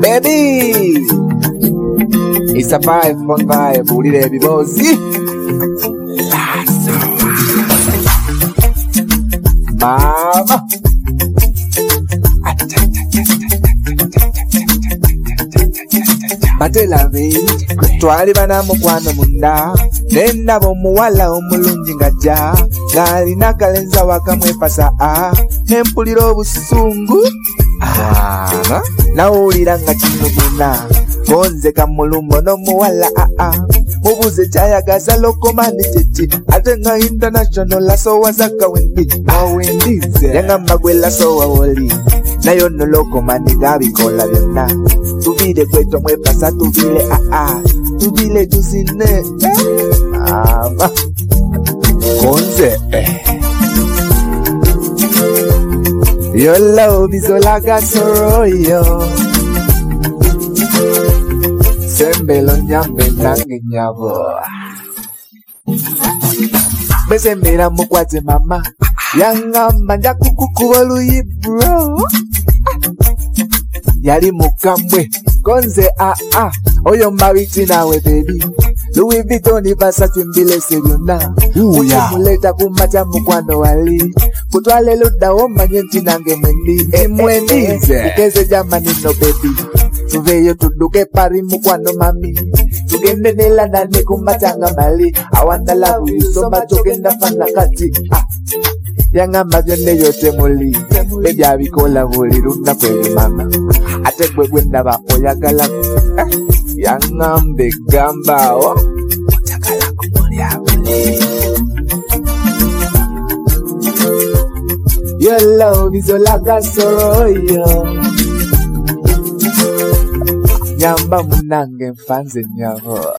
Baby, it's a 5.5. Ulile bibozi mama Matela baby twali bana mukwano munda nenda bomuwala omulungi ngajja nalina kalenza wakamwepasa empulira obusungu nawulira nga kinuguna konze kamulumbo n'omuwala mubuze kyayagaza lokomani kyeki ate nga international asowa zakawendi awendize yangamba gwe lasowa woli nayo no lokomani gabikola byonna tubile kweto mwepasa tubile tubile tuzine konze your love is all I got, so yo. Sembelo nyambe nange nyabo. Besembera mukwate mama. Yangamba nja kukukubaluyi bro. Yali mukambwe konze oyo mbabiti nawe baby. Louis Vuitton Versace mbile sebyonna muleta kumata mukwano wali kutwale luda omanye nti nange mwendize ukeze jamani no baby tuveyo tuduke pari mukwano mami tugende nelanda ne kumatanga mali I want to love you so much tugenda fana kati yangamba byonne yote muli baby abikola buli lunaku eyo mama ate gwe gwendaba oyagala yangambe gamba otakala kumulya buli your love is all I got, so yo nyamba munange mfanze nyabo